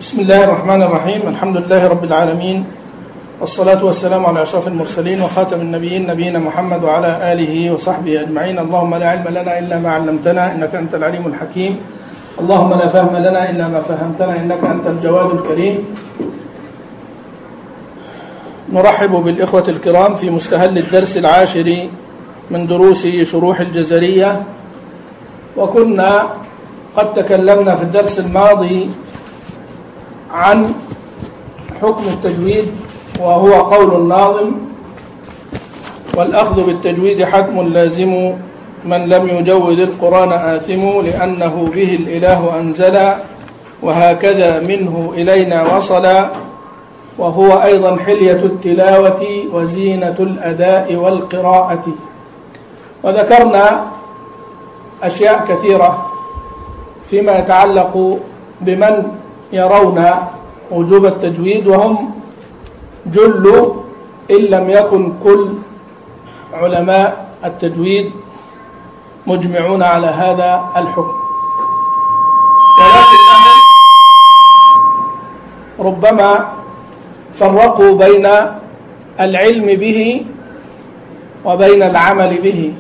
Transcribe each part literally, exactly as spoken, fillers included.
بسم الله الرحمن الرحيم. الحمد لله رب العالمين، والصلاة والسلام على أشرف المرسلين وخاتم النبيين نبينا محمد وعلى آله وصحبه أجمعين. اللهم لا علم لنا إلا ما علمتنا إنك أنت العليم الحكيم. اللهم لا فهم لنا إلا ما فهمتنا إنك أنت الجواد الكريم. نرحب بالإخوة الكرام في مستهل الدرس العاشر من دروس شروح الجزرية. وكنا قد تكلمنا في الدرس الماضي عن حكم التجويد، وهو قول الناظم: والأخذ بالتجويد حتم لازم، من لم يجود القرآن آثم، لأنه به الإله أنزل، وهكذا منه إلينا وصل، وهو أيضا حلية التلاوة وزينة الأداء والقراءة. وذكرنا أشياء كثيرة فيما يتعلق بمن يرون وجوب التجويد، وهم جل إن لم يكن كل علماء التجويد مجمعون على هذا الحكم، ولكنهم ربما فرقوا بين العلم به وبين العمل به،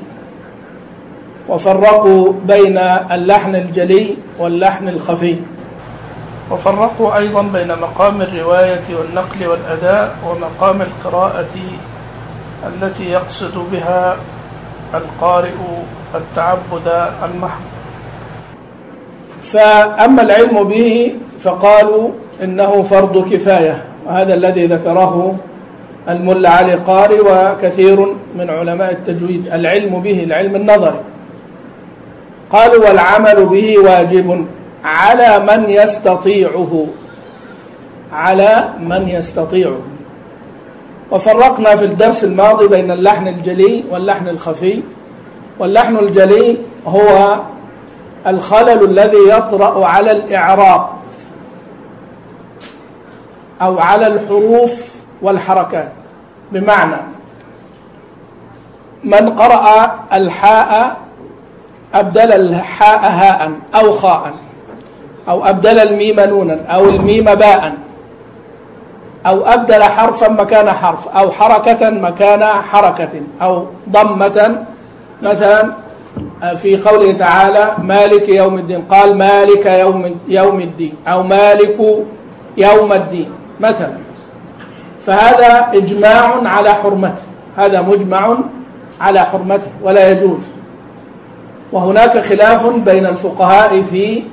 وفرقوا بين اللحن الجلي واللحن الخفي، وفرقوا أيضا بين مقام الرواية والنقل والأداء ومقام القراءة التي يقصد بها القارئ التعبد المحض. فأما العلم به فقالوا إنه فرض كفاية، وهذا الذي ذكره الملا علي قاري وكثير من علماء التجويد. العلم به العلم النظري. قالوا والعمل به واجب على من يستطيعه، على من يستطيعه. وفرقنا في الدرس الماضي بين اللحن الجلي واللحن الخفي. واللحن الجلي هو الخلل الذي يطرأ على الإعراب أو على الحروف والحركات، بمعنى من قرأ الحاء أبدل الحاء هاء أو خاء، أو أبدل الميم نونا، أو الميم باء، أو أبدل حرفا مكان حرف، أو حركة مكان حركة، أو ضمة. مثلا في قوله تعالى مالك يوم الدين قال مالك يوم يوم الدين، أو مالك يوم الدين مثلا. فهذا إجماع على حرمته، هذا مجمع على حرمته ولا يجوز. وهناك خلاف بين الفقهاء في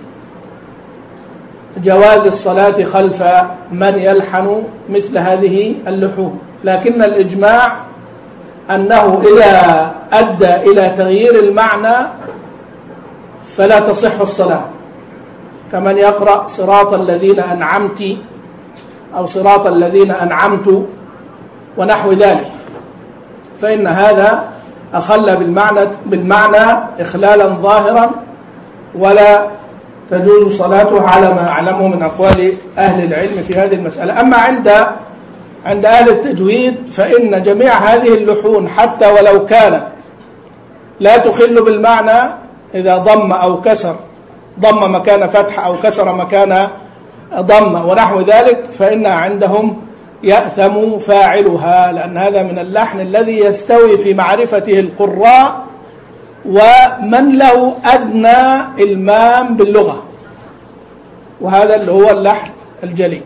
جواز الصلاة خلف من يلحن مثل هذه اللحون، لكن الإجماع أنه إذا أدى إلى تغيير المعنى فلا تصح الصلاة، كمن يقرأ صراط الذين أنعمت أو صراط الذين أنعمت ونحو ذلك، فإن هذا أخل بالمعنى, بالمعنى إخلالا ظاهرا، ولا تجوز صلاته على ما أعلمه من أقوال أهل العلم في هذه المسألة. أما عند عند أهل التجويد فإن جميع هذه اللحون حتى ولو كانت لا تخل بالمعنى، إذا ضم أو كسر، ضم مكان فتح أو كسر مكان ضم ونحو ذلك، فإنها عندهم يأثم فاعلها، لأن هذا من اللحن الذي يستوي في معرفته القراء ومن له أدنى إلمام باللغة، وهذا اللي هو اللحن الجلي.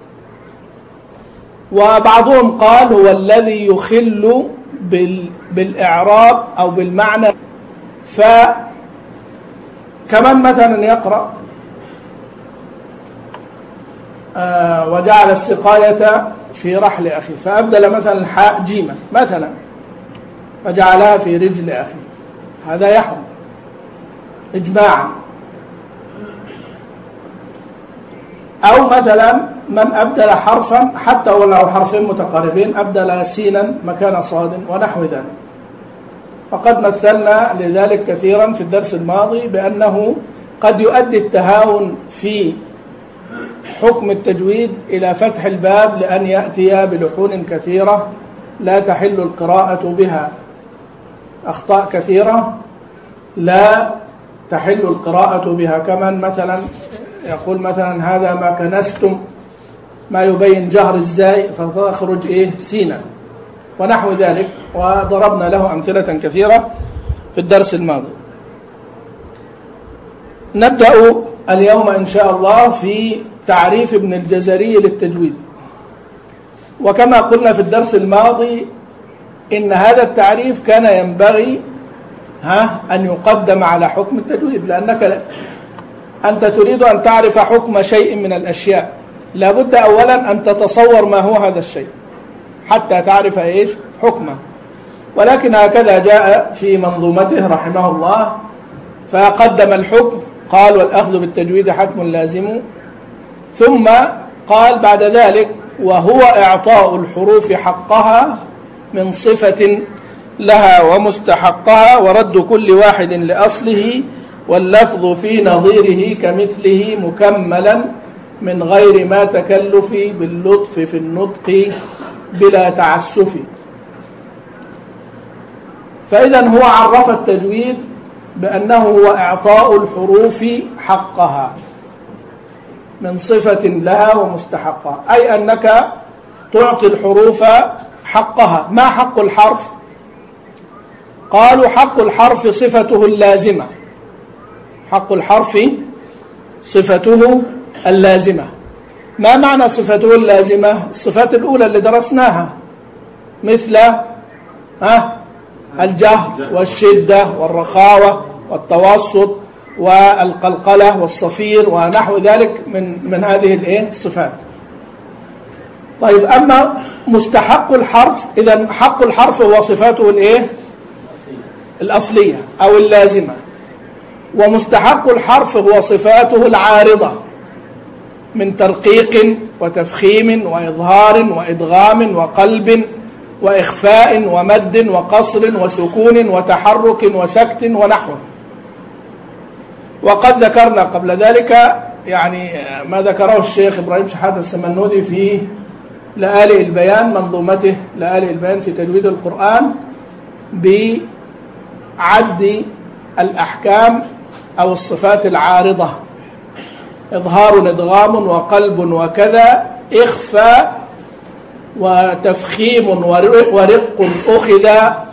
وبعضهم قال هو الذي يخل بالإعراب أو بالمعنى. فكمان مثلا يقرأ آه وجعل السقاية في رحل أخي، فأبدل مثلا الحاء جيما مثلا فجعلها في رجل أخي، هذا يحرم إجماعا. أو مثلا من أبدل حرفا حتى ولو حرفين متقاربين، أبدل سينا مكان صاد ونحو ذلك. فقد مثلنا لذلك كثيرا في الدرس الماضي بأنه قد يؤدي التهاون في حكم التجويد إلى فتح الباب لأن يأتي بلحون كثيرة لا تحل القراءة بها، أخطاء كثيرة لا تحل القراءة بها. كمان مثلا يقول مثلا هذا ما كنستم، ما يبين جهر الزاي فتخرج إيه سينا ونحو ذلك، وضربنا له أمثلة كثيرة في الدرس الماضي. نبدأ اليوم إن شاء الله في تعريف ابن الجزري للتجويد. وكما قلنا في الدرس الماضي إن هذا التعريف كان ينبغي ها أن يقدم على حكم التجويد، لأنك أنت تريد أن تعرف حكم شيء من الأشياء، لابد أولا أن تتصور ما هو هذا الشيء حتى تعرف إيش حكمه. ولكن هكذا جاء في منظومته رحمه الله، فقدم الحكم قال والأخذ بالتجويد حتم لازم، ثم قال بعد ذلك وهو إعطاء الحروف حقها من صفة لها ومستحقها، ورد كل واحد لأصله، واللفظ في نظيره كمثله مكملا من غير ما تكلف، باللطف في النطق بلا تعسف. فإذا هو عرف التجويد بأنه هو إعطاء الحروف حقها من صفة لها ومستحقها، أي أنك تعطي الحروف حقها. ما حق الحرف؟ قالوا حق الحرف صفته اللازمة. حق الحرف صفته اللازمة. ما معنى صفته اللازمة؟ الصفات الأولى اللي درسناها، مثل ها الجهر والشدة والرخاوة والتوسط والقلقلة والصفير ونحو ذلك من من هذه الايه الصفات. طيب أما مستحق الحرف، إذا حق الحرف هو صفاته الايه الأصلية أو اللازمة، ومستحق الحرف هو صفاته العارضة من ترقيق وتفخيم وإظهار وإدغام وقلب وإخفاء ومد وقصر وسكون وتحرك وسكت ونحوه. وقد ذكرنا قبل ذلك يعني ما ذكره الشيخ إبراهيم شحاتة السمنودي في لآلئ البيان، منظومته لآلئ البيان في تجويد القرآن، بعد الأحكام أو الصفات العارضة: إظهار إدغام وقلب وكذا، إخفاء وتفخيم ورق أخذ،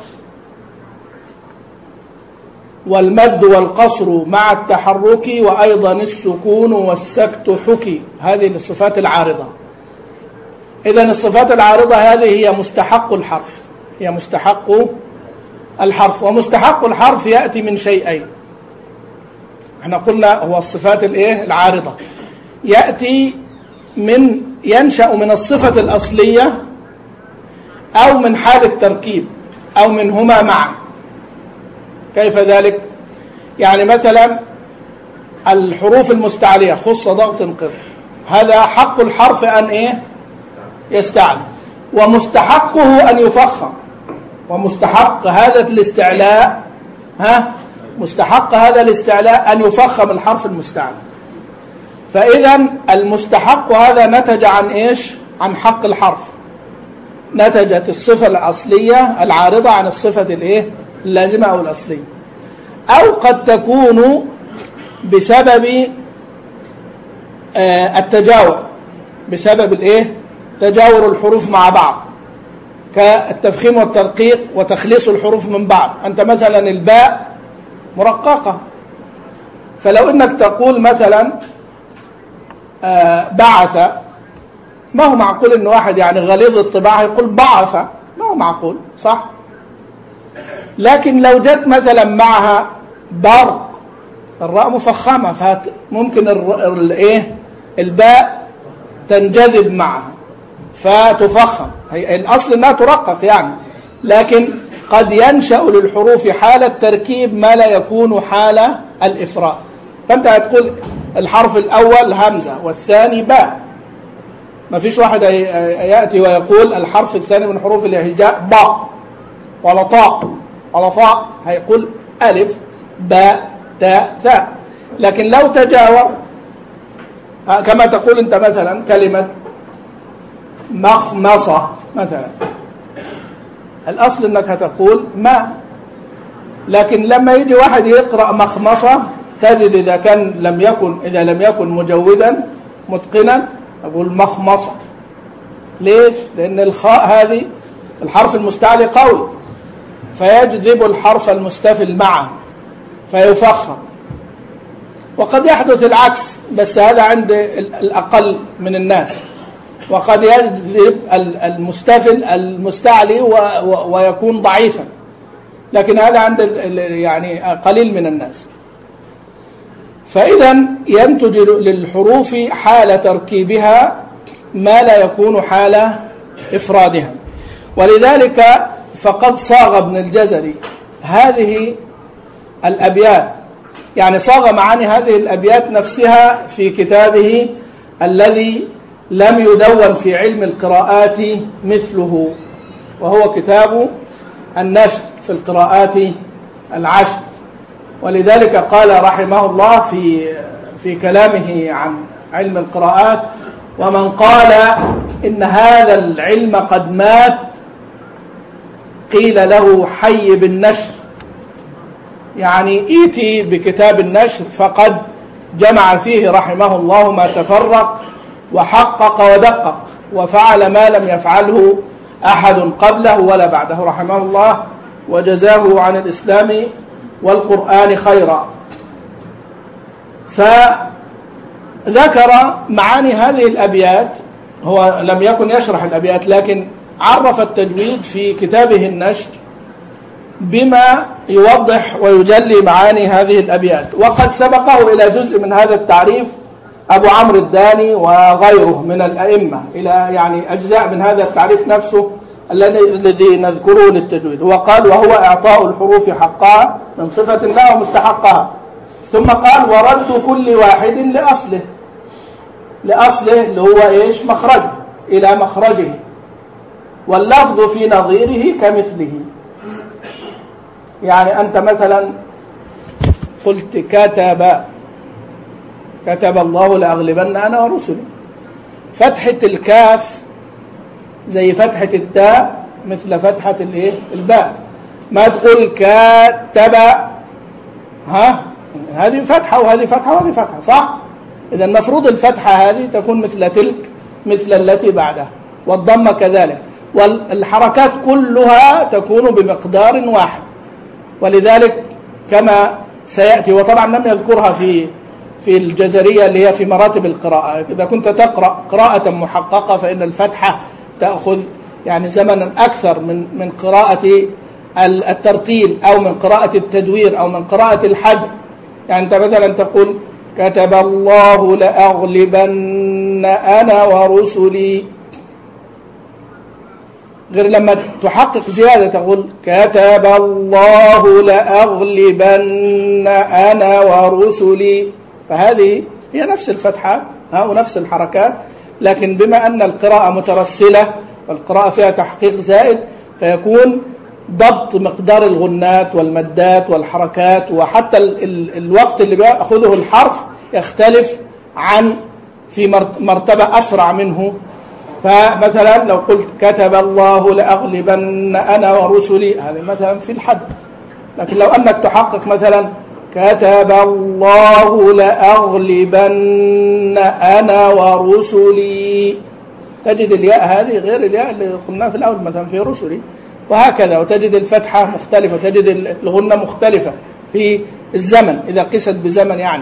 والمد والقصر مع التحرك، وأيضا السكون والسكت حكي. هذه الصفات العارضة. إذن الصفات العارضة هذه هي مستحق الحرف، هي مستحق الحرف. ومستحق الحرف يأتي من شيئين. احنا قلنا هو الصفات الايه العارضة، يأتي من ينشأ من الصفة الأصلية أو من حال التركيب أو منهما معا. كيف ذلك؟ يعني مثلا الحروف المستعلية خص ضغط قر، هذا حق الحرف أن إيه يستعلي، ومستحقه أن يفخم. ومستحق هذا الاستعلاء ها مستحق هذا الاستعلاء أن يفخم الحرف المستعلى. فإذا المستحق هذا نتج عن إيش؟ عن حق الحرف. نتجت الصفة الأصلية العارضة عن الصفة الإيه اللازمة أو الأصلية. أو قد تكون بسبب آه التجاور، بسبب الإيه تجاور الحروف مع بعض، كالتفخيم والترقيق وتخليص الحروف من بعض. أنت مثلا الباء مرققة، فلو إنك تقول مثلا آه بعث، ما هو معقول إن واحد يعني غليظ الطباع يقول بعث، ما هو معقول، صح؟ لكن لو جت مثلا معها برق، الراء مفخمة، فممكن الايه الباء تنجذب معها فتفخم. هي الأصل أنها ترقق يعني، لكن قد ينشأ للحروف حال التركيب ما لا يكون حال الإفراط. فأنت هتقول الحرف الأول همزة والثاني باء، ما فيش واحد يأتي ويقول الحرف الثاني من حروف الهجاء باء ولا طاء ولا فاء، هيقول ألف باء تاء ثاء. لكن لو تجاور كما تقول أنت مثلا كلمة مخمصة مثلا، الأصل أنك هتقول ما، لكن لما يجي واحد يقرأ مخمصة تجد إذا كان لم يكن إذا لم يكن مجودا متقنا أقول مخمصة. ليش؟ لأن الخاء هذه الحرف المستعلي قوي فيجذب الحرف المستفل معه فيفخم. وقد يحدث العكس بس هذا عند الأقل من الناس، وقد يجذب المستفل المستعلي ويكون ضعيفا، لكن هذا عند يعني قليل من الناس. فإذا ينتج للحروف حال تركيبها ما لا يكون حال إفرادها. ولذلك فقد صاغ ابن الجزري هذه الأبيات، يعني صاغ معاني هذه الأبيات نفسها في كتابه الذي لم يدون في علم القراءات مثله، وهو كتاب النشر في القراءات العشر. ولذلك قال رحمه الله في في كلامه عن علم القراءات: ومن قال إن هذا العلم قد مات قيل له حي بالنشر، يعني إيتي بكتاب النشر فقد جمع فيه رحمه الله ما تفرق وحقق ودقق وفعل ما لم يفعله أحد قبله ولا بعده رحمه الله، وجزاه عن الإسلام والقرآن خيرا. فذكر معاني هذه الأبيات، هو لم يكن يشرح الأبيات لكن عرف التجويد في كتابه النشر بما يوضح ويجلي معاني هذه الأبيات. وقد سبقه إلى جزء من هذا التعريف أبو عمرو الداني وغيره من الأئمة، إلى يعني أجزاء من هذا التعريف نفسه الذي نذكره للتجويد. وقال: وهو إعطاء الحروف حقها من صفة لها ومستحقها. ثم قال: ورد كل واحد لأصله، لأصله اللي هو إيش؟ مخرجه، إلى مخرجه، واللفظ في نظيره كمثله. يعني أنت مثلا قلت كتب كتب الله لأغلبن أنا ورسلي، فتحة الكاف زي فتحة التاء مثل فتحة الايه الباء. ما تقول كتب، ها هذه فتحة وهذه فتحة وهذه فتحة، صح؟ إذا المفروض الفتحة هذه تكون مثل تلك مثل التي بعدها، والضمة كذلك، والحركات كلها تكون بمقدار واحد. ولذلك كما سيأتي، وطبعا لم يذكرها في في الجزرية اللي هي في مراتب القراءة. إذا كنت تقرأ قراءة محققة فإن الفتحة تأخذ يعني زمنا أكثر من من قراءة الترتيل أو من قراءة التدوير أو من قراءة الحد. يعني أنت مثلا تقول كتب الله لأغلبن أنا ورسلي، غير لما تحقق زيادة تقول كتب الله لأغلبن أنا ورسلي، فهذه هي نفس الفتحات ونفس الحركات، لكن بما أن القراءة مترسلة والقراءة فيها تحقيق زائد فيكون ضبط مقدار الغنات والمدات والحركات، وحتى ال ال الوقت اللي بيأخذه الحرف يختلف عن في مرتبة أسرع منه. فمثلا لو قلت كتب الله لأغلبن أنا ورسلي، هذا مثلا في الحد. لكن لو أنك تحقق مثلا كتب الله لأغلبن أنا ورسلي، تجد الياء هذه غير الياء اللي قلناها في الأول مثلا في رسلي، وهكذا. وتجد الفتحة مختلفة، تجد الغنة مختلفة في الزمن إذا قست بزمن يعني.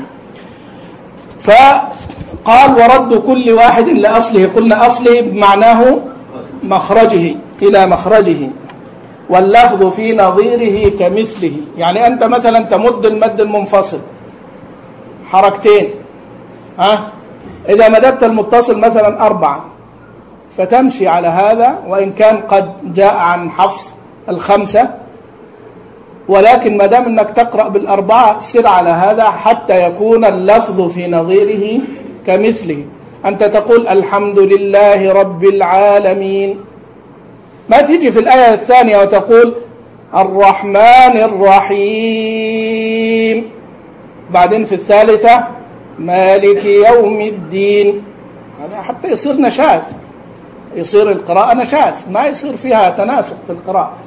فقال: ورد كل واحد لأصله، قلنا أصله بمعناه مخرجه، إلى مخرجه، واللفظ في نظيره كمثله. يعني أنت مثلا تمد المد المنفصل حركتين، ها إذا مددت المتصل مثلا أربعة فتمشي على هذا، وإن كان قد جاء عن حفص الخمسة، ولكن ما دام أنك تقرأ بالأربعة سر على هذا حتى يكون اللفظ في نظيره كمثله. أنت تقول الحمد لله رب العالمين، ما تيجي في الآية الثانية وتقول الرحمن الرحيم، بعدين في الثالثة مالك يوم الدين. هذا حتى يصير نشاذ، يصير القراءة نشاذ، ما يصير فيها تناسق في القراءة.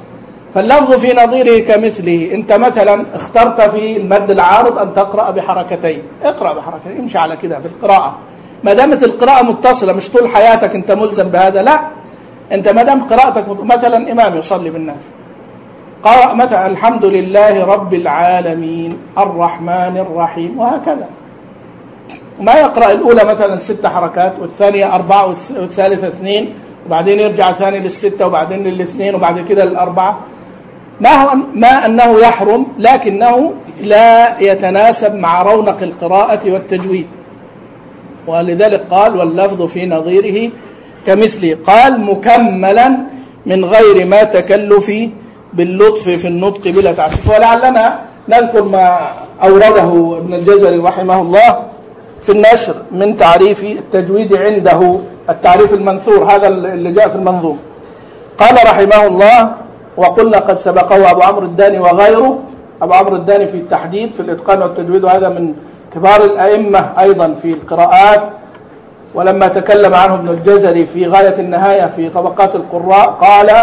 فاللفظ في نظيره كمثله. أنت مثلا اخترت في المد العارض أن تقرأ بحركتين، اقرأ بحركتين، امشي على كده في القراءة. ما دامت القراءة متصلة، مش طول حياتك أنت ملزم بهذا، لا، أنت ما دام قراءتك مثلا إمام يصلي بالناس قرأ مثلا الحمد لله رب العالمين الرحمن الرحيم وهكذا، ما يقرأ الأولى مثلا ست حركات والثانية أربعة والثالثة اثنين وبعدين يرجع ثاني للستة وبعدين للاثنين وبعد كده للأربعة. ما هو ما أنه يحرم، لكنه لا يتناسب مع رونق القراءة والتجويد، ولذلك قال واللفظ في نظيره كمثله. قال مكملا من غير ما تكلف باللطف في النطق بلا تعسف. ولعلنا نذكر ما أورده ابن الجزري رحمه الله في النشر من تعريف التجويد عنده، التعريف المنثور هذا اللي جاء في المنظوم. قال رحمه الله وقلنا قد سبقه أبو عمرو الداني وغيره. أبو عمرو الداني في التحديد في الإتقان والتجويد، وهذا من كبار الأئمة أيضا في القراءات. ولما تكلم عنه ابن الجزري في غاية النهاية في طبقات القراء قال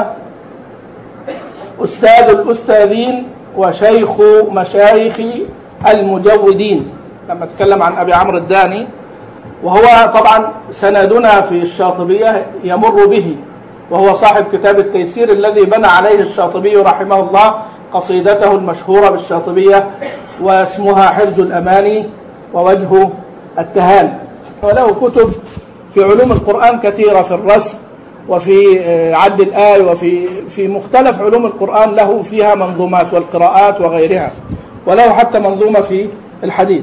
أستاذ الأستاذين وشيخ مشايخ المجودين، لما تكلم عن أبي عمرو الداني، وهو طبعا سندنا في الشاطبية يمر به، وهو صاحب كتاب التيسير الذي بنى عليه الشاطبي رحمه الله قصيدته المشهورة بالشاطبية واسمها حرز الأماني ووجه التهاني. وله كتب في علوم القرآن كثيرة، في الرسم وفي عد الآي وفي في مختلف علوم القرآن، له فيها منظومات والقراءات وغيرها، وله حتى منظومة في الحديث.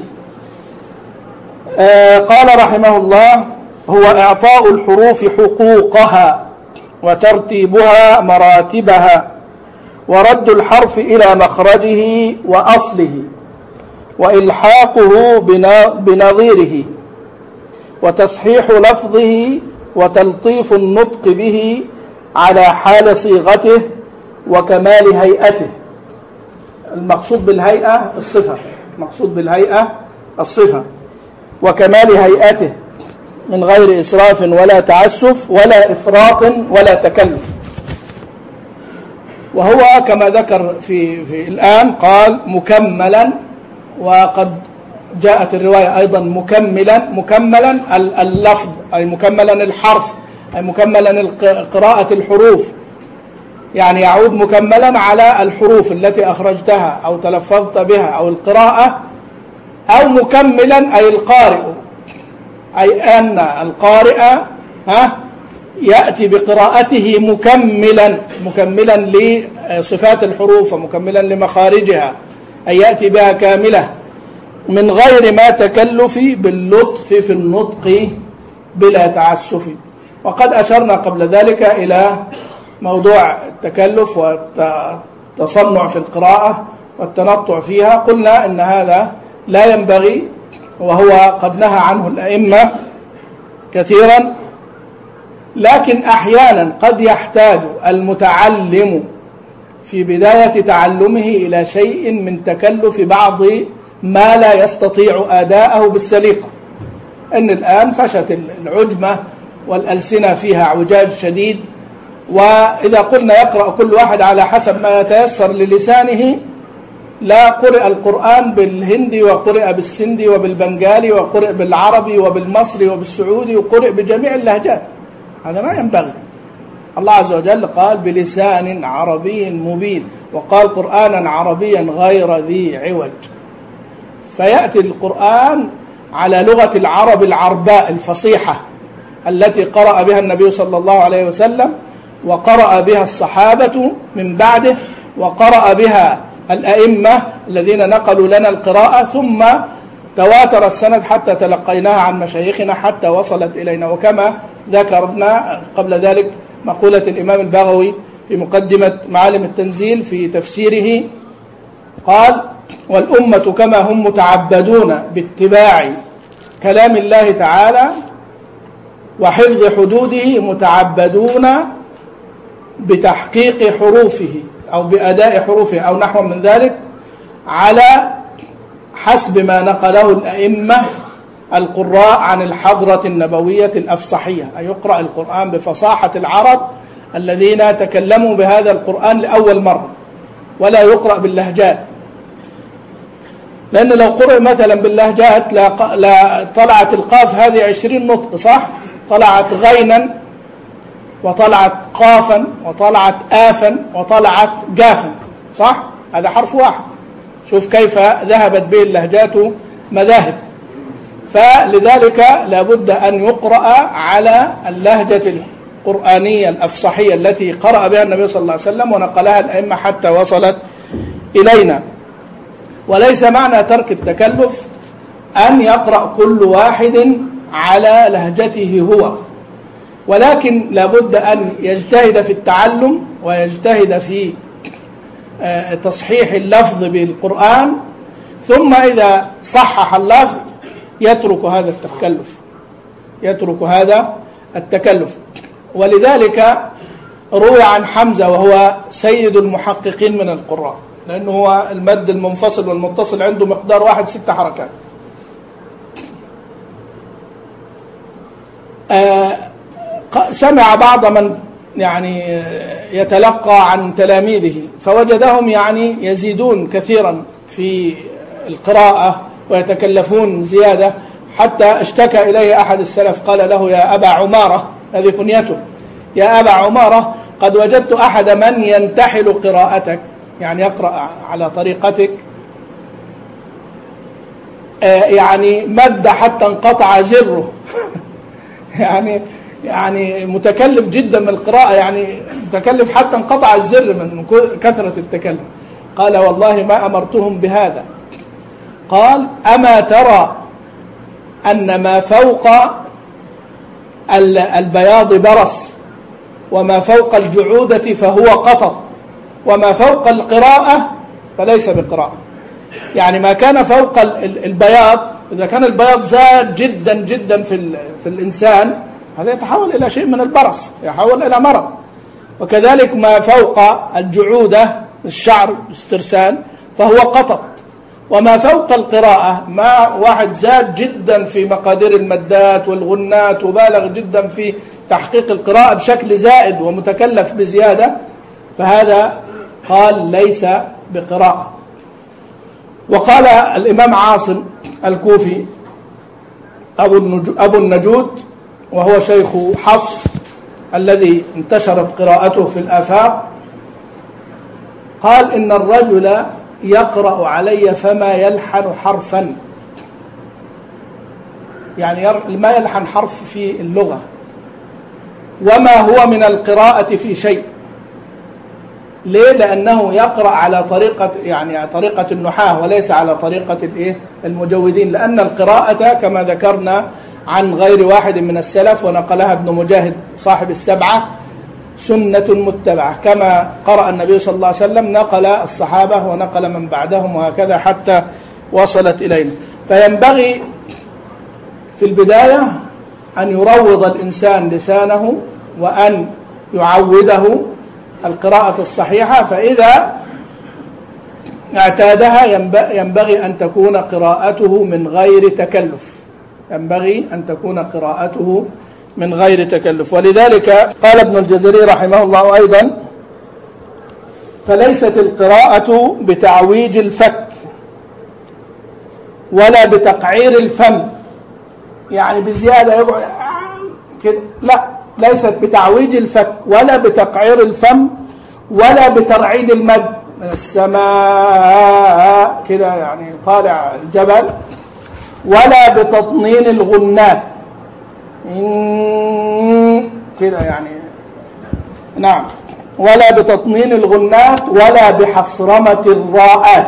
قال رحمه الله هو إعطاء الحروف حقوقها وترتيبها مراتبها ورد الحرف إلى مخرجه وأصله وإلحاقه بنظيره وتصحيح لفظه وتلطيف النطق به على حال صيغته وكمال هيئته. المقصود بالهيئة الصفة، المقصود بالهيئة الصفة وكمال هيئته من غير إسراف ولا تعسف ولا إفراط ولا تكلف. وهو كما ذكر في, في الآن قال مكملا، وقد جاءت الرواية أيضا مكملا، مكملا اللفظ أي مكملا الحرف أي مكملا قراءة الحروف، يعني يعود مكملا على الحروف التي أخرجتها أو تلفظت بها أو القراءة، أو مكملا أي القارئ، أي أن القارئ ها يأتي بقراءته مكملا مكملا لصفات الحروف ومكملا لمخارجها، أي يأتي بها كاملة من غير ما تكلف باللطف في النطق بلا تعسف. وقد أشرنا قبل ذلك إلى موضوع التكلف والتصنع في القراءة والتنطع فيها، قلنا إن هذا لا ينبغي، وهو قد نهى عنه الأئمة كثيرا، لكن أحيانا قد يحتاج المتعلم في بداية تعلمه إلى شيء من تكلف بعض ما لا يستطيع أداءه بالسليقة. إن الآن فشت العجمة والألسنة فيها اعوجاج شديد، وإذا قلنا يقرأ كل واحد على حسب ما يتيسر للسانه، لا قرئ القرآن بالهندي وقرئ بالسندي وبالبنغالي وقرئ بالعربي وبالمصري وبالسعودي وقرئ بجميع اللهجات، هذا ما ينبغي. الله عز وجل قال بلسان عربي مبين، وقال قرآنا عربيا غير ذي عوج. فيأتي القرآن على لغة العرب العرباء الفصيحة التي قرأ بها النبي صلى الله عليه وسلم، وقرأ بها الصحابة من بعده، وقرأ بها الأئمة الذين نقلوا لنا القراءة، ثم تواتر السند حتى تلقيناها عن مشايخنا حتى وصلت إلينا. وكما ذكرنا قبل ذلك مقولة الإمام البغوي في مقدمة معالم التنزيل في تفسيره، قال والأمة كما هم متعبدون باتباع كلام الله تعالى وحفظ حدوده متعبدون بتحقيق حروفه أو بأداء حروفه أو نحو من ذلك، على حسب ما نقله الأئمة القراء عن الحضرة النبوية الأفصحية، أي يقرأ القرآن بفصاحة العرب الذين تكلموا بهذا القرآن لأول مرة. ولا يقرأ باللهجات، لأن لو قرأ مثلا باللهجات لا, لا طلعت القاف هذه عشرين نطق، صح؟ طلعت غينا وطلعت قافا وطلعت آفا وطلعت جافا، صح؟ هذا حرف واحد. شوف كيف ذهبت به اللهجات مذاهب. فلذلك لابد أن يقرأ على اللهجة القرآنية الأفصحية التي قرأ بها النبي صلى الله عليه وسلم ونقلها الأئمة حتى وصلت إلينا. وليس معنى ترك التكلف أن يقرأ كل واحد على لهجته هو، ولكن لابد أن يجتهد في التعلم ويجتهد في تصحيح اللفظ بالقرآن، ثم إذا صحح اللفظ يترك هذا التكلف يترك هذا التكلف. ولذلك روي عن حمزة وهو سيد المحققين من القراء، لأنه هو المد المنفصل والمتصل عنده مقدار واحد ست حركات. آه سمع بعض من يعني يتلقى عن تلاميذه فوجدهم يعني يزيدون كثيرا في القراءة ويتكلفون زيادة، حتى اشتكى إليه أحد السلف قال له: يا أبا عمارة، هذه كنيته، يا أبا عمارة قد وجدت أحد من ينتحل قراءتك، يعني يقرأ على طريقتك، يعني مد حتى انقطع زره يعني يعني متكلف جدا من القراءة، يعني متكلف حتى انقطع الزر من كثرة التكلم. قال: والله ما أمرتهم بهذا. قال: أما ترى أن ما فوق البياض برص، وما فوق الجعودة فهو قطط، وما فوق القراءة فليس بقراءة. يعني ما كان فوق البياض، إذا كان البياض زاد جدا جدا في, في الإنسان، هذا يتحول إلى شيء من البرص، يتحول إلى مرض. وكذلك ما فوق الجعودة، الشعر، الاسترسال، فهو قطط. وما فوق القراءة، ما واحد زاد جدا في مقادير المدات والغنات وبالغ جدا في تحقيق القراءة بشكل زائد ومتكلف بزيادة، فهذا قال ليس بقراءة. وقال الإمام عاصم الكوفي أبو النجود، وهو شيخ حفص الذي انتشرت قراءته في الآفاق، قال: إن الرجل يقرأ علي فما يلحن حرفا، يعني ما يلحن حرف في اللغة، وما هو من القراءة في شيء. ليه؟ لأنه يقرأ على طريقة يعني طريقة النحاة وليس على طريقة الإيه المجودين، لأن القراءة كما ذكرنا عن غير واحد من السلف ونقلها ابن مجاهد صاحب السبعة سنة متبعة، كما قرأ النبي صلى الله عليه وسلم نقل الصحابة ونقل من بعدهم وهكذا حتى وصلت إلينا. فينبغي في البداية أن يروض الإنسان لسانه وأن يعوده القراءة الصحيحة، فإذا اعتادها ينبغي أن تكون قراءته من غير تكلف ينبغي أن تكون قراءته من غير تكلف. ولذلك قال ابن الجزري رحمه الله أيضا: فليست القراءة بتعويج الفك ولا بتقعير الفم، يعني بزيادة يقعد كده، لا، ليست بتعويج الفك ولا بتقعير الفم ولا بترعيد المد من السماء كده، يعني طالع الجبل، ولا بتطنين الغنات كده، يعني نعم، ولا بتطنين الغنات ولا بحصرمة الراءات.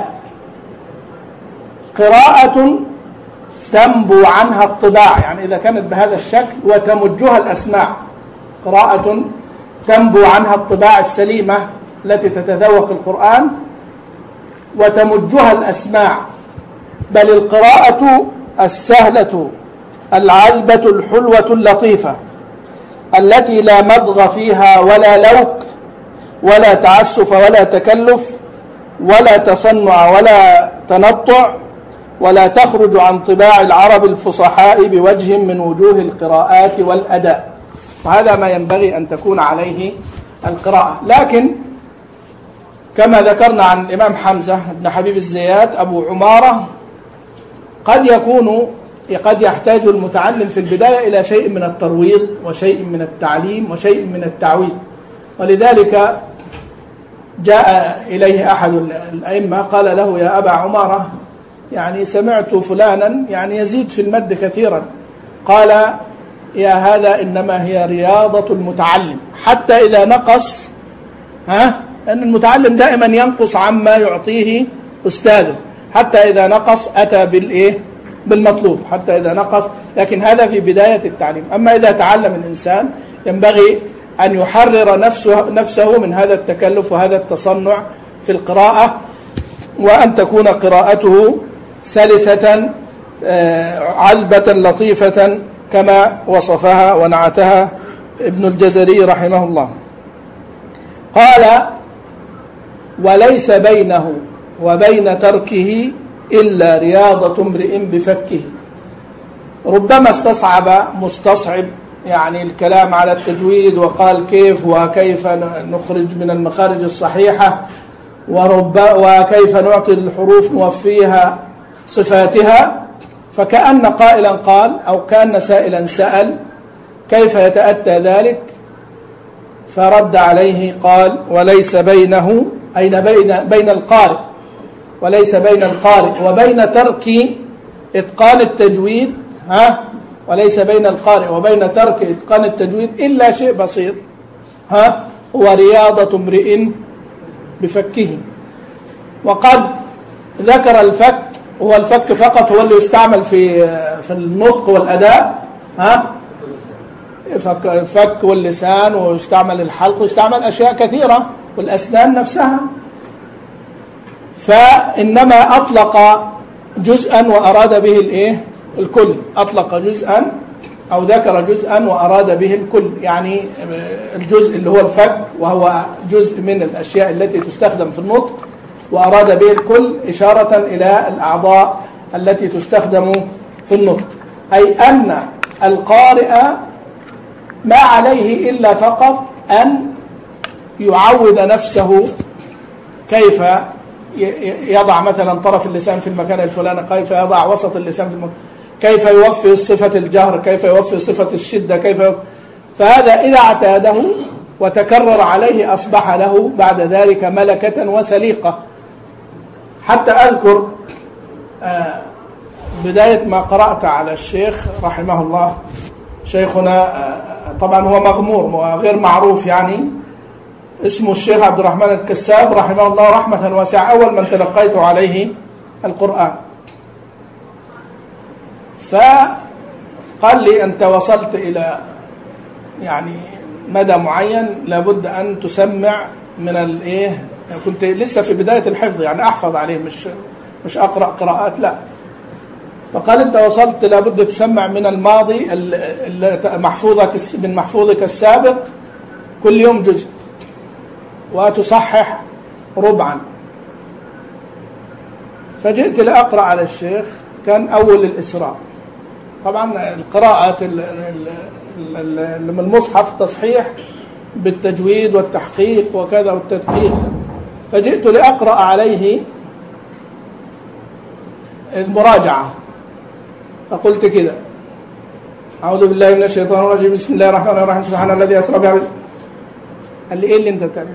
قراءة تنبو عنها الطباع، يعني إذا كانت بهذا الشكل وتمجها الأسماع، قراءة تنبو عنها الطباع السليمة التي تتذوق القرآن وتمجها الأسماع، بل القراءة السهلة العذبة الحلوة اللطيفة التي لا مضغ فيها ولا لوك ولا تعسف ولا تكلف ولا تصنع ولا تنطع، ولا تخرج عن طباع العرب الفصحاء بوجه من وجوه القراءات والأداء. وهذا ما ينبغي أن تكون عليه القراءة. لكن كما ذكرنا عن الإمام حمزة بن حبيب الزيات أبو عمارة قد يكون قد يحتاج المتعلم في البداية إلى شيء من الترويض وشيء من التعليم وشيء من التعويد، ولذلك جاء إليه أحد الأئمة قال له: يا أبا عمارة، يعني سمعت فلانا يعني يزيد في المد كثيرا. قال: يا هذا إنما هي رياضة المتعلم، حتى إذا نقص، ها، أن المتعلم دائما ينقص عما يعطيه أستاذه، حتى إذا نقص أتى بالإيه؟ بالمطلوب، حتى إذا نقص. لكن هذا في بداية التعليم. أما إذا تعلم الإنسان ينبغي أن يحرر نفسه, نفسه من هذا التكلف وهذا التصنع في القراءة، وأن تكون قراءته سلسة عذبة لطيفة كما وصفها ونعتها ابن الجزري رحمه الله. قال: وليس بينه وبين تركه إلا رياضة امرئ بفكه. ربما استصعب مستصعب يعني الكلام على التجويد وقال كيف وكيف نخرج من المخارج الصحيحة ورب وكيف نعطي الحروف نوفيها صفاتها، فكأن قائلا قال أو كأن سائلا سأل: كيف يتأتى ذلك؟ فرد عليه قال: وليس بينه أين بين بين القارئ وليس بين القارئ وبين ترك إتقان التجويد، ها، وليس بين القارئ وبين ترك إتقان التجويد إلا شيء بسيط، ها، هو رياضة امرئ بفكه. وقد ذكر الفك، هو الفك فقط هو اللي يستعمل في في النطق والأداء، ها، فك الفك واللسان، ويستعمل الحلق، ويستعمل أشياء كثيرة، والأسنان نفسها. فإنما أطلق جزءا وأراد به الإيه؟ الكل. أطلق جزءا أو ذكر جزءا وأراد به الكل، يعني الجزء اللي هو الفك وهو جزء من الأشياء التي تستخدم في النطق، وأراد به الكل إشارة إلى الأعضاء التي تستخدم في النطق، أي أن القارئ ما عليه إلا فقط أن يعود نفسه كيف يضع مثلا طرف اللسان في المكان الفلاني، كيف يضع وسط اللسان في المكان، كيف يوفي صفة الجهر، كيف يوفي صفة الشدة، كيف يوفي. فهذا إذا اعتاده وتكرر عليه أصبح له بعد ذلك ملكة وسليقة. حتى أذكر بداية ما قرأت على الشيخ رحمه الله، شيخنا طبعا هو مغمور وغير معروف، يعني اسمه الشيخ عبد الرحمن الكساب رحمه الله رحمة واسعة، أول من تلقيت عليه القرآن. فقال لي: أنت وصلت إلى يعني مدى معين لابد أن تسمع من الإيه، يعني كنت لسه في بداية الحفظ، يعني أحفظ عليه، مش مش أقرأ قراءات، لا. فقال: أنت وصلت لابد تسمع من الماضي محفوظك من محفوظك السابق كل يوم جزء، وتصحح ربعا. فجئت لأقرأ على الشيخ، كان أول الإسراء، طبعا القراءة من المصحف تصحيح بالتجويد والتحقيق وكذا والتدقيق. فجئت لأقرأ عليه المراجعة، فقلت كده: أعوذ بالله من الشيطان الرجيم، بسم الله الرحمن الرحيم، سبحان الذي أسرى بعبده. قال لي: إيه اللي أنت بتعمله؟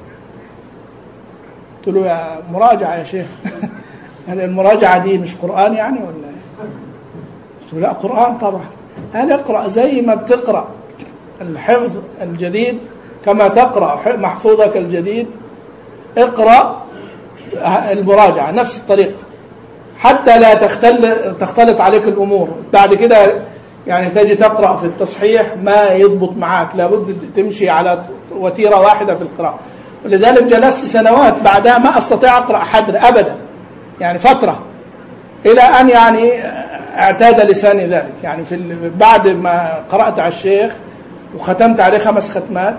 قلت له: يا مراجعة يا شيخ. هل المراجعة دي مش قرآن يعني ولا إيه؟ قلت له: لا، قرآن طبعا. قال: اقرأ زي ما بتقرأ الحفظ الجديد كما تقرأ محفوظك الجديد، اقرأ المراجعة نفس الطريقة حتى لا تختل تختلط عليك الأمور. بعد كده يعني تجي تقرأ في التصحيح ما يضبط معاك، لابد تمشي على وتيرة واحدة في القراءة. ولذلك جلست سنوات بعدها ما أستطيع أقرأ حدر أبدا، يعني فترة، إلى أن يعني اعتاد لساني ذلك. يعني في بعد ما قرأت على الشيخ وختمت عليه خمس ختمات،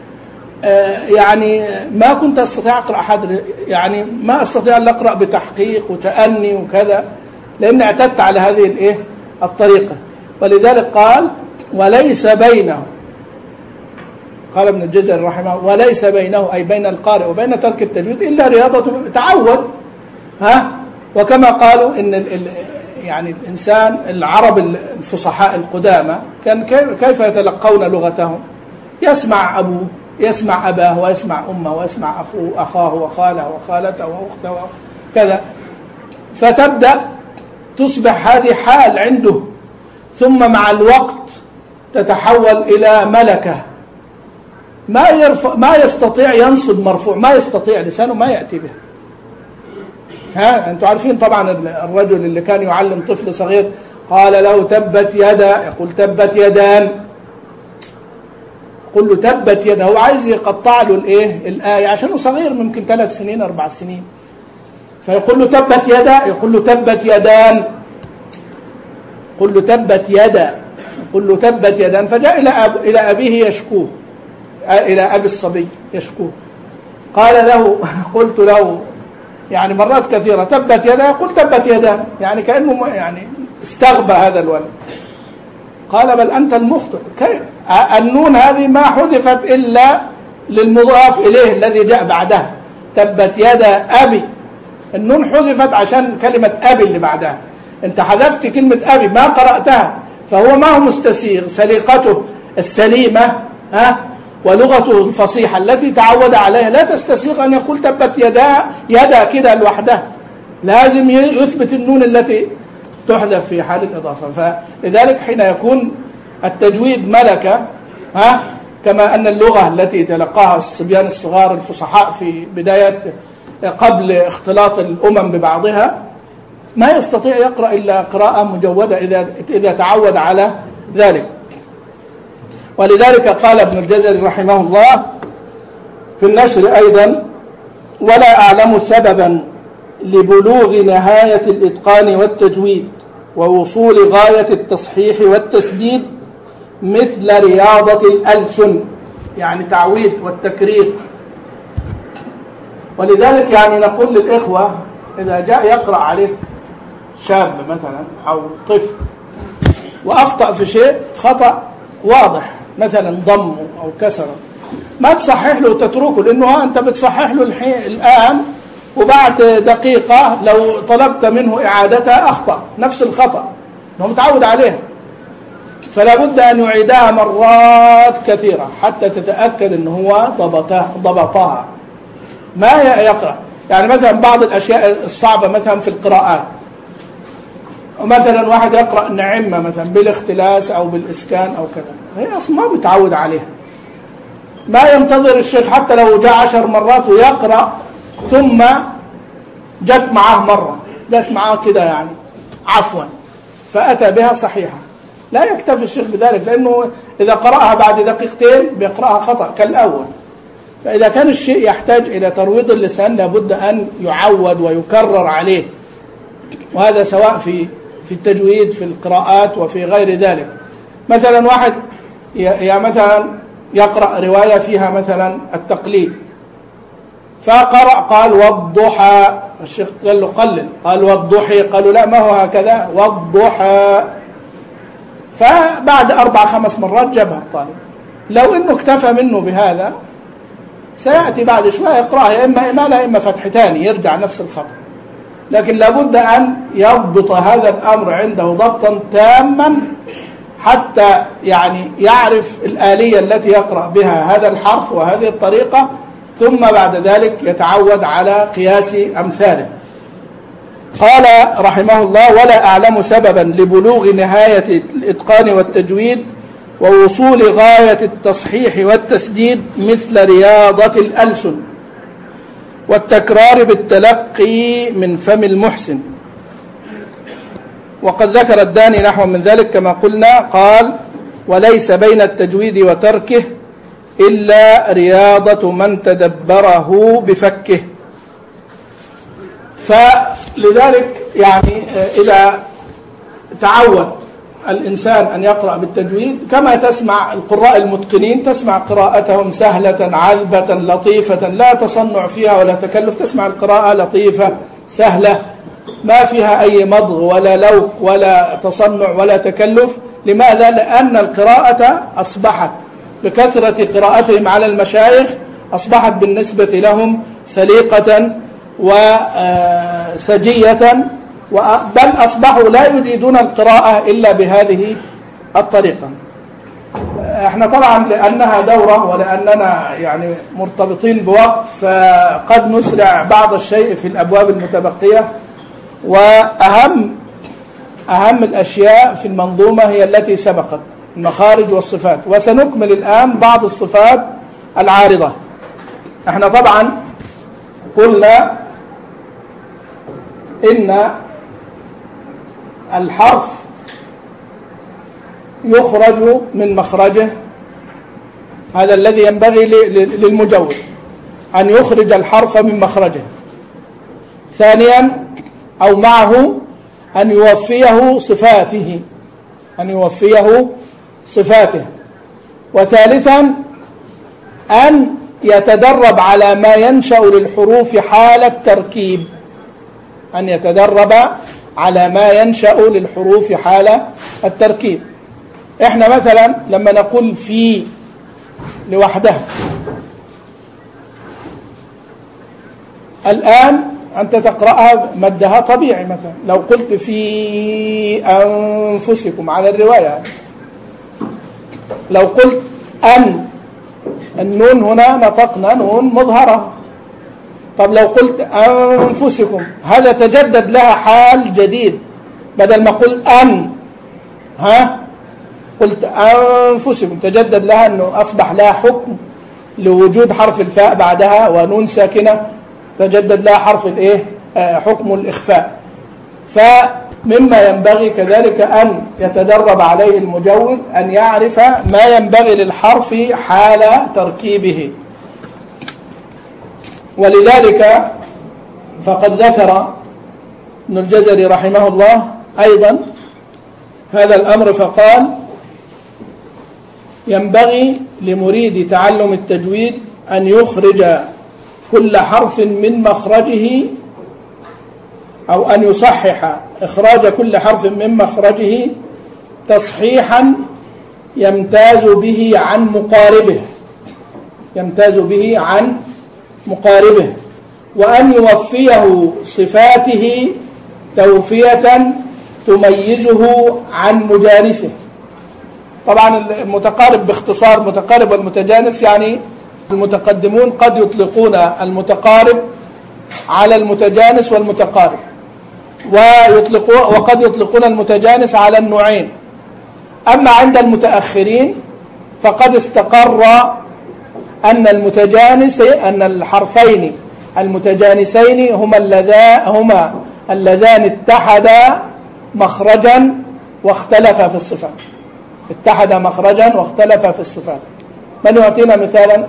يعني ما كنت أستطيع أقرأ حدر، يعني ما أستطيع أن أقرأ بتحقيق وتأني وكذا، لأن اعتدت على هذه الإيه الطريقة. ولذلك قال: وليس بينه قال ابن الجزري رحمه الله: وليس بينه أي بين القارئ وبين ترك التجويد إلا رياضة تعود. ها وكما قالوا إن ال ال يعني الإنسان العرب الفصحاء القدامى كان كيف يتلقون لغتهم؟ يسمع أبوه، يسمع أباه، ويسمع أمه، ويسمع أخوه أخاه وخاله وخالته وأخته كذا، فتبدأ تصبح هذه حال عنده، ثم مع الوقت تتحول إلى ملكة، ما يرفع ما يستطيع ينصب مرفوع، ما يستطيع لسانه ما يأتي به. ها أنتم عارفين طبعا الرجل اللي كان يعلم طفل صغير قال له تبت يدا، يقول تبت يدان، يقول له تبت يدا، هو عايز يقطع له الايه الآية عشانه صغير ممكن ثلاث سنين أربع سنين، فيقول له تبت يدا، يقول له تبت يدان، يقول له تبت يدا، يقول له تبت يدان، فجاء إلى أب إلى أبيه يشكوه، إلى أبي الصبي يشكوه، قال له قلت له يعني مرات كثيرة تبت يدا، يقول تبت يدان، يعني كأنه يعني استغبى هذا الولد. قال بل أنت المخطئ، النون هذه ما حذفت إلا للمضاف إليه الذي جاء بعدها، تبت يدا أبي، النون حذفت عشان كلمة أبي اللي بعدها، أنت حذفت كلمة أبي ما قرأتها، فهو ما هو مستسيغ، سليقته السليمة ها ولغته الفصيحة التي تعود عليها لا تستسيغ أن يقول تبت يدا يدا كده لوحدها، لازم يثبت النون التي تحذف في حال الإضافة. فلذلك حين يكون التجويد ملكة، ها كما أن اللغة التي تلقاها الصبيان الصغار الفصحاء في بداية قبل اختلاط الأمم ببعضها، ما يستطيع يقرأ إلا قراءة مجودة إذا إذا تعود على ذلك. ولذلك قال ابن الجزري رحمه الله في النشر أيضا: ولا أعلم سببا لبلوغ نهاية الإتقان والتجويد ووصول غاية التصحيح والتسديد مثل رياضة الألسن، يعني تعويد والتكرير. ولذلك يعني نقول للإخوة إذا جاء يقرأ عليك شاب مثلا أو طفل وأخطأ في شيء خطأ واضح، مثلا ضمه أو كسره، ما تصحح له وتتركه، لأنه أنت بتصحح له الآن وبعد دقيقة لو طلبت منه إعادتها أخطأ نفس الخطأ، هو متعود عليه، فلا بد أن يعيدها مرات كثيرة حتى تتأكد أنه هو ضبطها, ضبطها ما يقرأ. يعني مثلا بعض الأشياء الصعبة مثلا في القراءات، مثلا واحد يقرأ نعمة مثلا بالاختلاس أو بالإسكان أو كذا، هي أصلا ما متعود عليها، ما ينتظر الشيخ حتى لو جاء عشر مرات ويقرأ ثم جت معاه مرة، جت معاه كده يعني عفوا فأتى بها صحيحة، لا يكتفي الشيخ بذلك، لأنه إذا قرأها بعد دقيقتين بيقرأها خطأ كالأول. فإذا كان الشيء يحتاج إلى ترويض اللسان لابد أن يعود ويكرر عليه، وهذا سواء في في التجويد في القراءات وفي غير ذلك. مثلا واحد يا مثلا يقرأ رواية فيها مثلا التقليد، فقرأ قال والضحى، الشيخ قال له قلل، قال والضحى، قالوا لا ما هو هكذا والضحى، فبعد أربع خمس مرات جابها الطالب. لو إنه اكتفى منه بهذا سيأتي بعد شوية يقرأها يا إما إمالة يا إما فتحتان يرجع نفس الخطأ، لكن لابد أن يضبط هذا الأمر عنده ضبطا تاما حتى يعني يعرف الآلية التي يقرأ بها هذا الحرف وهذه الطريقة، ثم بعد ذلك يتعود على قياس أمثاله. قال رحمه الله: ولا أعلم سببا لبلوغ نهاية الإتقان والتجويد ووصول غاية التصحيح والتسديد مثل رياضة الألسن والتكرار بالتلقي من فم المحسن. وقد ذكر الداني نحو من ذلك كما قلنا، قال: وليس بين التجويد وتركه إلا رياضة من تدبره بفكه. فلذلك يعني إذا تعود الإنسان أن يقرأ بالتجويد كما تسمع القراء المتقنين، تسمع قراءتهم سهلة عذبة لطيفة لا تصنع فيها ولا تكلف، تسمع القراءة لطيفة سهلة ما فيها أي مضغ ولا لوق ولا تصنع ولا تكلف. لماذا؟ لأن القراءة أصبحت بكثرة قراءتهم على المشايخ أصبحت بالنسبة لهم سليقة وسجية، بل أصبحوا لا يجيدون القراءة إلا بهذه الطريقة. احنا طبعا لأنها دورة ولأننا يعني مرتبطين بوقت، فقد نسرع بعض الشيء في الأبواب المتبقية، وأهم أهم الأشياء في المنظومة هي التي سبقت، المخارج والصفات، وسنكمل الآن بعض الصفات العارضة. احنا طبعا قلنا إن الحرف يخرج من مخرجه، هذا الذي ينبغي للمجود أن يخرج الحرف من مخرجه. ثانيا أو معه أن يوفيه صفاته أن يوفيه صفاته وثالثا أن يتدرب على ما ينشأ للحروف حال التركيب أن يتدرب على ما ينشأ للحروف حال التركيب. احنا مثلا لما نقول في لوحدها، الآن أنت تقرأها مدها طبيعي. مثلا لو قلت في أنفسكم على الرواية، لو قلت أن، النون هنا نطقنا نون مظهرة. طب لو قلت أنفسكم، هذا تجدد لها حال جديد، بدل ما قل أن ها قلت أنفسكم، تجدد لها أنه أصبح لها حكم لوجود حرف الفاء بعدها ونون ساكنة، تجدد لها حرف الإيه؟ حكم الإخفاء. فمما ينبغي كذلك أن يتدرب عليه المجود أن يعرف ما ينبغي للحرف حال تركيبه. ولذلك فقد ذكر ابن الجزري رحمه الله أيضا هذا الأمر، فقال: ينبغي لمريد تعلم التجويد أن يخرج كل حرف من مخرجه، أو أن يصحح إخراج كل حرف من مخرجه تصحيحا يمتاز به عن مقاربه يمتاز به عن مقاربه وأن يوفيه صفاته توفية تميزه عن مجانسه. طبعا المتقارب باختصار، متقارب والمتجانس، يعني المتقدمون قد يطلقون المتقارب على المتجانس والمتقارب، ويطلقون وقد يطلقون المتجانس على النوعين. أما عند المتأخرين فقد استقر أن المتجانس أن الحرفين المتجانسين هما اللذان هما اللذان اتحدا مخرجا واختلفا في الصفات. اتحدا مخرجا واختلفا في الصفات. من يعطينا مثالا؟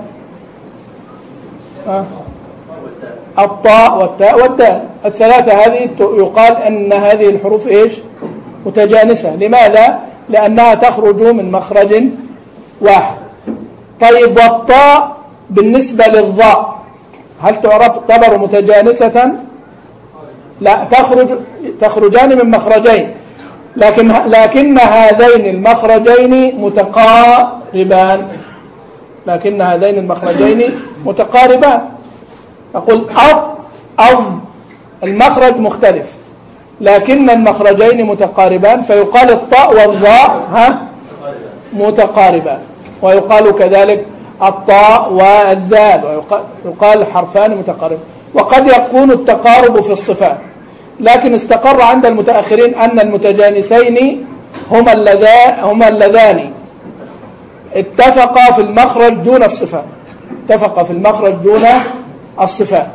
أه؟ الطاء والتاء والدال، الثلاثة هذه يقال أن هذه الحروف إيش؟ متجانسة. لماذا؟ لأنها تخرج من مخرج واحد. طيب والطاء بالنسبة للضاء هل تعرف تعتبر متجانسة؟ لا، تخرج تخرجان من مخرجين، لكن لكن هذين المخرجين متقاربان لكن هذين المخرجين متقاربان أقول أض أض المخرج مختلف لكن المخرجين متقاربان، فيقال الطاء والظاء ها متقاربان، ويقال كذلك الطاء والذال، ويقال حرفان متقاربان. وقد يكون التقارب في الصفات، لكن استقر عند المتأخرين أن المتجانسين هما اللذان هما اللذان اتفقا في المخرج دون الصفات اتفقا في المخرج دون الصفات.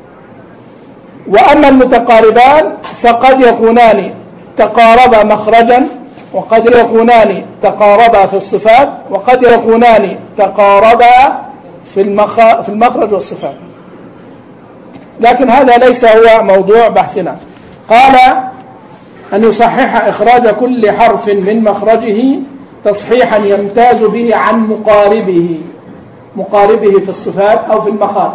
وأما المتقاربان فقد يكونان تقاربا مخرجا، وقد يكونان تقاربا في الصفات، وقد يكونان تقاربا في في المخرج والصفات، لكن هذا ليس هو موضوع بحثنا. قال أن يصحح إخراج كل حرف من مخرجه تصحيحا يمتاز به عن مقاربه مقاربه في الصفات أو في المخارج،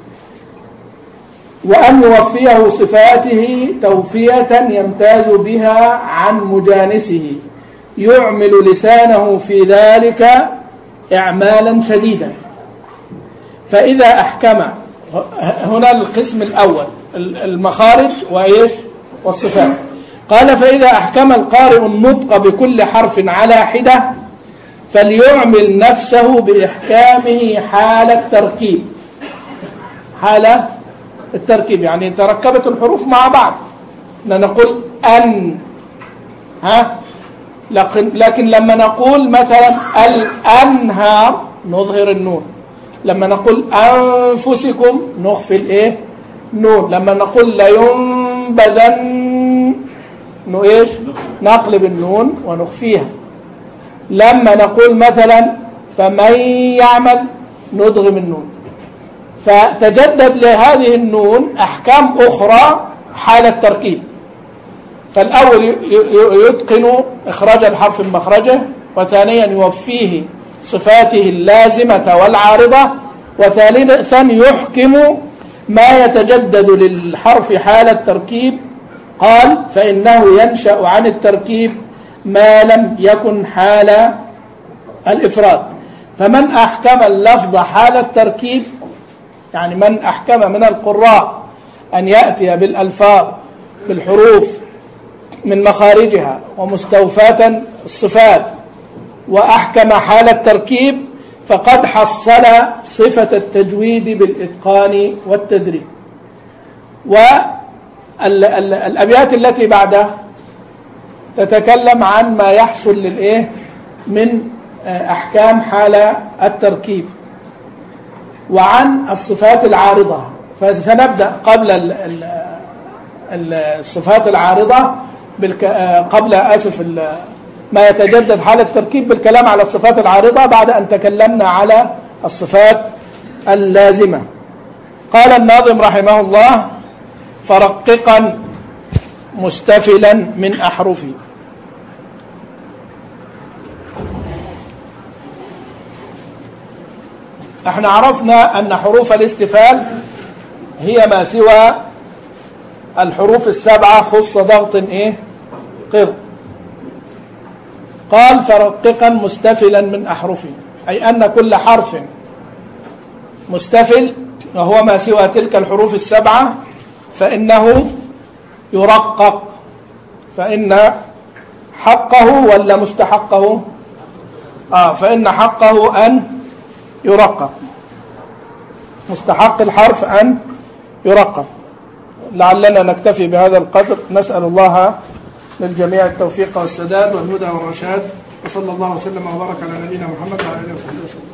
وأن يوفيه صفاته توفية يمتاز بها عن مجانسه، يعمل لسانه في ذلك إعمالا شديدا. فإذا أحكم، هنا القسم الأول المخارج وإيش والصفات. قال فإذا أحكم القارئ النطق بكل حرف على حدة فليعمل نفسه بإحكامه حال التركيب. حال التركيب يعني تركبت الحروف مع بعض، نقول أن، ها، لكن, لكن لما نقول مثلا الأنهار نظهر النون، لما نقول أنفسكم نخفي الإيه نون، لما نقول لينبذن نو إيش نقلب النون ونخفيها، لما نقول مثلا فمن يعمل ندغم النون. فتجدد لهذه النون أحكام أخرى حال التركيب. فالأول يتقن إخراج الحرف من مخرجه، وثانيا يوفيه صفاته اللازمة والعارضة، وثالثا يحكم ما يتجدد للحرف حال التركيب. قال فإنه ينشأ عن التركيب ما لم يكن حال الإفراد. فمن أحكم اللفظ حال التركيب، يعني من أحكم من القراء أن يأتي بالألفاظ بالحروف من مخارجها ومستوفاة الصفات وأحكم حال التركيب، فقد حصل صفة التجويد بالإتقان والتدريب. والأبيات التي بعدها تتكلم عن ما يحصل للإيه من أحكام حال التركيب وعن الصفات العارضة. فسنبدأ قبل الصفات العارضة قبل آسف ما يتجدد حال التركيب بالكلام على الصفات العارضة بعد أن تكلمنا على الصفات اللازمة. قال الناظم رحمه الله: فرققا مستفلا من أحرفه. احنا عرفنا أن حروف الاستفال هي ما سوى الحروف السبعة خص ضغط ايه قر. قال فرققا مستفلا من أحرفه، أي أن كل حرف مستفل وهو ما سوى تلك الحروف السبعة فإنه يرقق. فإن حقه ولا مستحقه؟ آه فإن حقه أن يرقق، مستحق الحرف أن يرقق. لعلنا نكتفي بهذا القدر. نسأل الله للجميع التوفيق والسداد والهدى والرشاد، وصلى الله وسلم وبارك على نبينا محمد وعلى آله وصحبه وسلم.